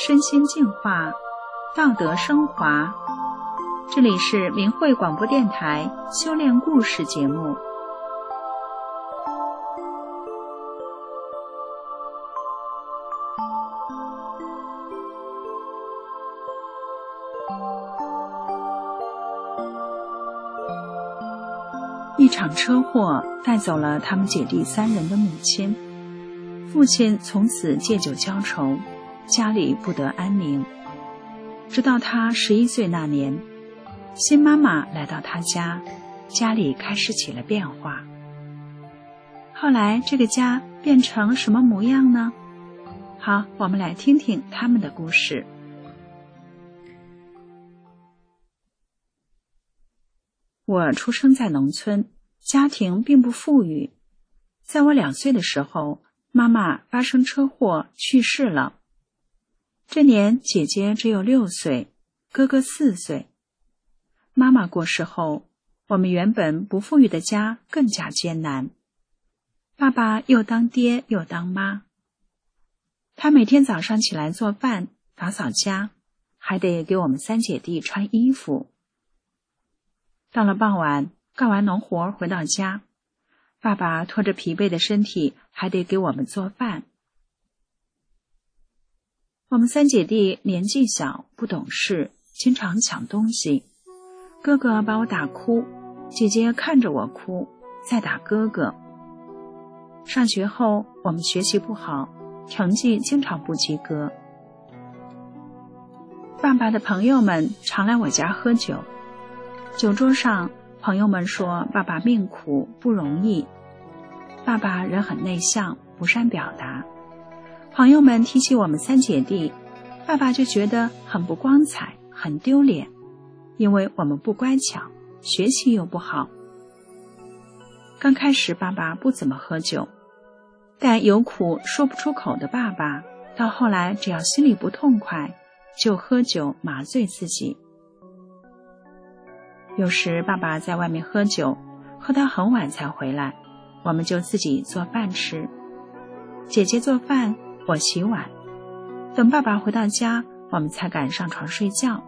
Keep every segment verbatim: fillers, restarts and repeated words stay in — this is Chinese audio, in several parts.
身心净化，道德升华。这里是明慧广播电台修炼故事节目。一场车祸带走了他们姐弟三人的母亲，父亲从此借酒浇愁，家里不得安宁。直到他十一岁那年，新妈妈来到他家，家里开始起了变化。后来这个家变成什么模样呢？好，我们来听听他们的故事。我出生在农村，家庭并不富裕。在我两岁的时候，妈妈发生车祸去世了。这年姐姐只有六岁，哥哥四岁。妈妈过世后，我们原本不富裕的家更加艰难。爸爸又当爹又当妈，他每天早上起来做饭、打扫家，还得给我们三姐弟穿衣服。到了傍晚，干完农活回到家，爸爸拖着疲惫的身体，还得给我们做饭。我们三姐弟年纪小，不懂事，经常抢东西。哥哥把我打哭，姐姐看着我哭，再打哥哥。上学后，我们学习不好，成绩经常不及格。爸爸的朋友们常来我家喝酒，酒桌上，朋友们说爸爸命苦不容易。爸爸人很内向，不善表达。朋友们提起我们三姐弟，爸爸就觉得很不光彩，很丢脸，因为我们不乖巧，学习又不好。刚开始爸爸不怎么喝酒，但有苦说不出口的爸爸，到后来只要心里不痛快，就喝酒麻醉自己。有时爸爸在外面喝酒，喝到很晚才回来，我们就自己做饭吃。姐姐做饭，我洗碗。等爸爸回到家，我们才敢上床睡觉。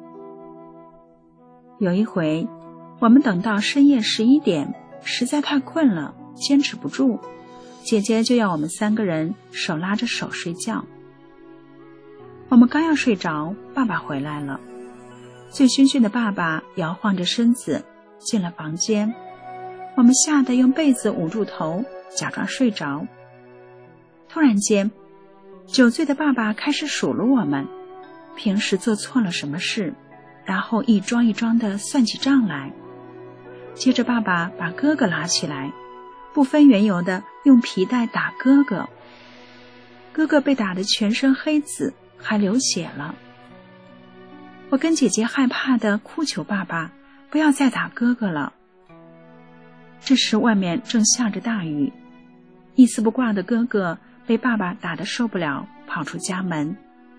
有一回，我们等到深夜十一点，实在太困了，坚持不住，姐姐就要我们三个人手拉着手睡觉。我们刚要睡着，爸爸回来了。醉醺醺的爸爸摇晃着身子进了房间，我们吓得用被子捂住头，假装睡着。突然间，酒醉的爸爸开始数落我们，平时做错了什么事，然后一桩一桩地算起账来。接着爸爸把哥哥拉起来，不分缘由地用皮带打哥哥。哥哥被打得全身黑紫，还流血了。我跟姐姐害怕地哭求爸爸不要再打哥哥了。这时外面正下着大雨，一丝不挂的哥哥被爸爸打得受不了，跑出家门。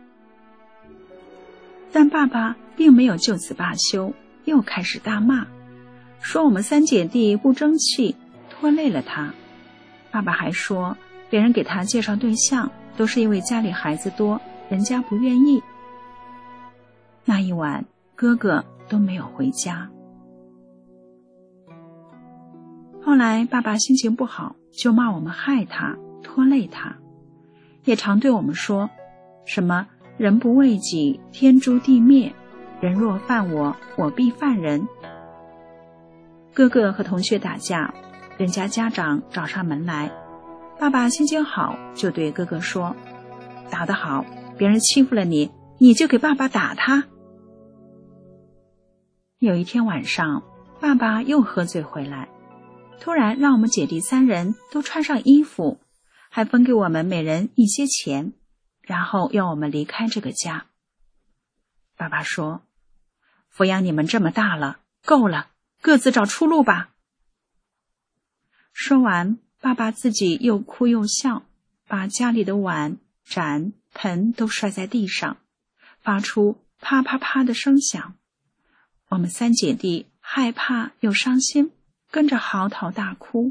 但爸爸并没有就此罢休，又开始大骂，说我们三姐弟不争气，拖累了他。爸爸还说别人给他介绍对象，都是因为家里孩子多，人家不愿意。那一晚，哥哥都没有回家。后来爸爸心情不好，就骂我们害他，拖累他，也常对我们说什么人不为己，天诛地灭，人若犯我，我必犯人。哥哥和同学打架，人家家长找上门来，爸爸心情好，就对哥哥说，打得好，别人欺负了你，你就给爸爸打他。有一天晚上，爸爸又喝醉回来，突然让我们姐弟三人都穿上衣服，还分给我们每人一些钱，然后要我们离开这个家。爸爸说，抚养你们这么大了，够了，各自找出路吧。说完，爸爸自己又哭又笑，把家里的碗、盏、盆都摔在地上，发出啪啪啪的声响。我们三姐弟害怕又伤心，跟着嚎啕大哭。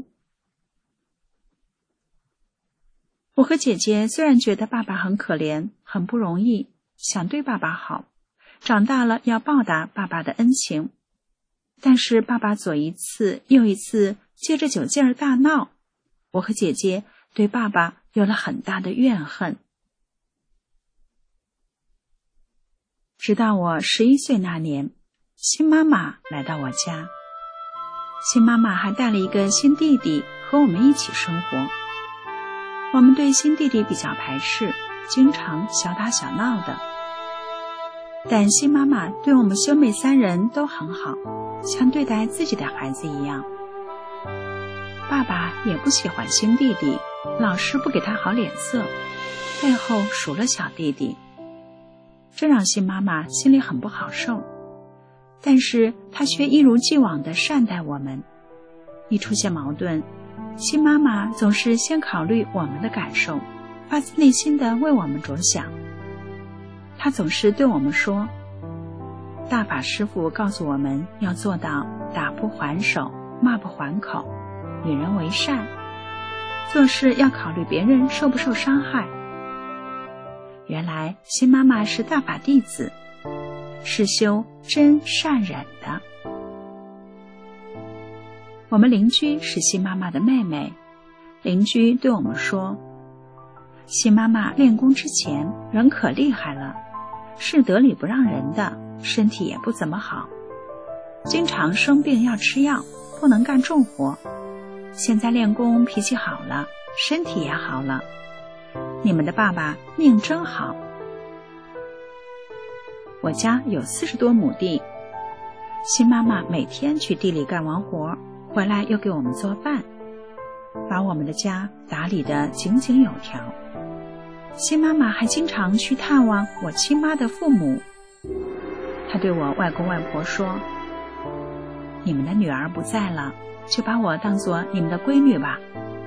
我和姐姐虽然觉得爸爸很可怜，很不容易， 想对爸爸好，长大了要报答爸爸的恩情。但是爸爸左一次右一次借着酒劲儿大闹，我和姐姐对爸爸有了很大的怨恨。直到我十一岁那年，新妈妈来到我家，新妈妈还带了一个新弟弟和我们一起生活。我们对新弟弟比较排斥，经常小打小闹的。但新妈妈对我们兄妹三人都很好，像对待自己的孩子一样。爸爸也不喜欢新弟弟，老是不给他好脸色，背后数了小弟弟，这让新妈妈心里很不好受。但是她却一如既往地善待我们。一出现矛盾，新妈妈总是先考虑我们的感受，发自内心地为我们着想。她总是对我们说，大法师父告诉我们要做到打不还手，骂不还口，与人为善，做事要考虑别人受不受伤害。原来新妈妈是大法弟子，是修真善忍的。我们邻居是新妈妈的妹妹，邻居对我们说，新妈妈练功之前人可厉害了，是得理不让人的，身体也不怎么好，经常生病要吃药，不能干重活。现在练功脾气好了，身体也好了，你们的爸爸命真好。我家有四十多亩地，新妈妈每天去地里干完活，回来又给我们做饭，把我们的家打理得井井有条。新妈妈还经常去探望我亲妈的父母。她对我外公外婆说，你们的女儿不在了，就把我当作你们的闺女吧。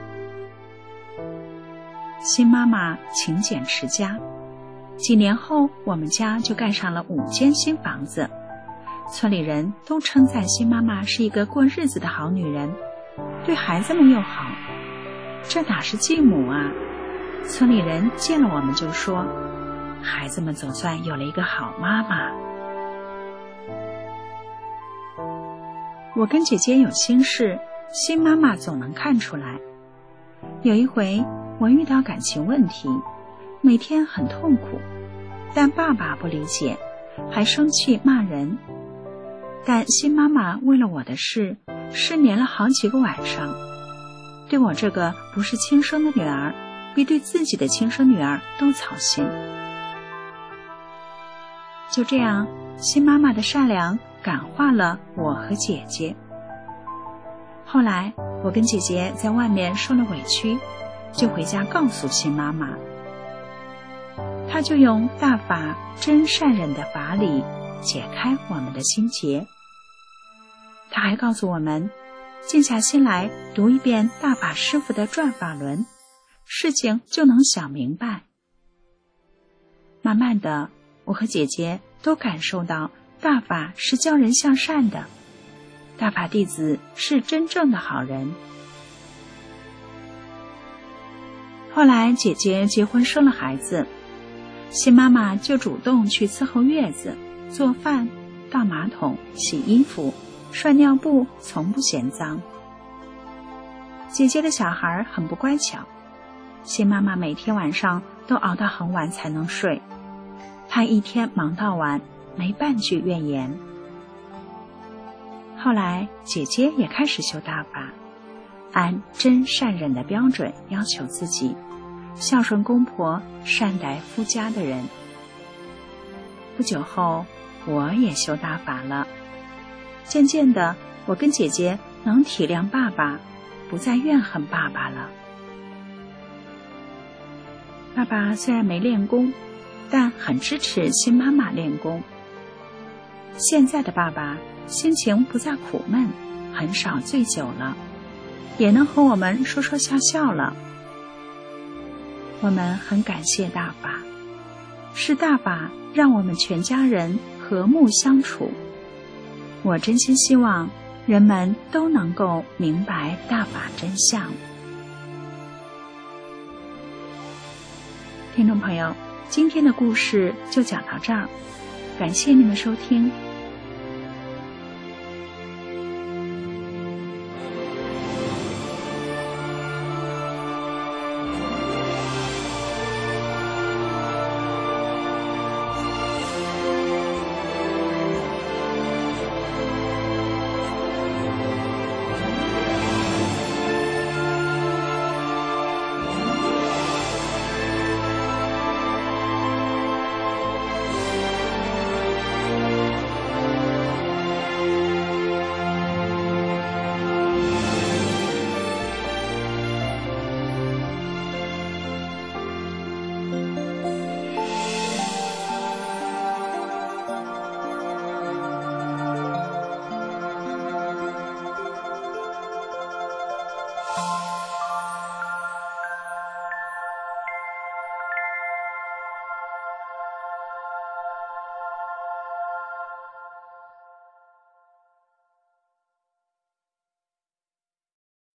新妈妈勤俭持家，几年后我们家就盖上了五间新房子。村里人都称赞新妈妈是一个过日子的好女人，对孩子们又好。这哪是继母啊，村里人见了我们就说，孩子们总算有了一个好妈妈。我跟姐姐有心事，新妈妈总能看出来。有一回我遇到感情问题，每天很痛苦，但爸爸不理解，还生气骂人。但新妈妈为了我的事失眠了好几个晚上，对我这个不是亲生的女儿，比对自己的亲生女儿都操心。就这样，新妈妈的善良感化了我和姐姐。后来我跟姐姐在外面受了委屈，就回家告诉新妈妈，她就用大法真善忍的法理解开我们的心结。她还告诉我们，静下心来读一遍大法师父的转法轮，事情就能想明白。慢慢的，我和姐姐都感受到大法是教人向善的，大法弟子是真正的好人。后来姐姐结婚生了孩子，新妈妈就主动去伺候月子，做饭、倒马桶、洗衣服、涮尿布，从不嫌脏。姐姐的小孩很不乖巧，新妈妈每天晚上都熬到很晚才能睡，她一天忙到晚，没半句怨言。后来姐姐也开始修大法，按真善忍的标准要求自己，孝顺公婆，善待夫家的人。不久后我也修大法了，渐渐的我跟姐姐能体谅爸爸，不再怨恨爸爸了。爸爸虽然没练功，但很支持新妈妈练功。现在的爸爸心情不再苦闷，很少醉酒了，也能和我们说说笑笑了。我们很感谢大法，是大法让我们全家人和睦相处。我真心希望人们都能够明白大法真相。听众朋友， 今天的故事就讲到这儿，感谢您的收听。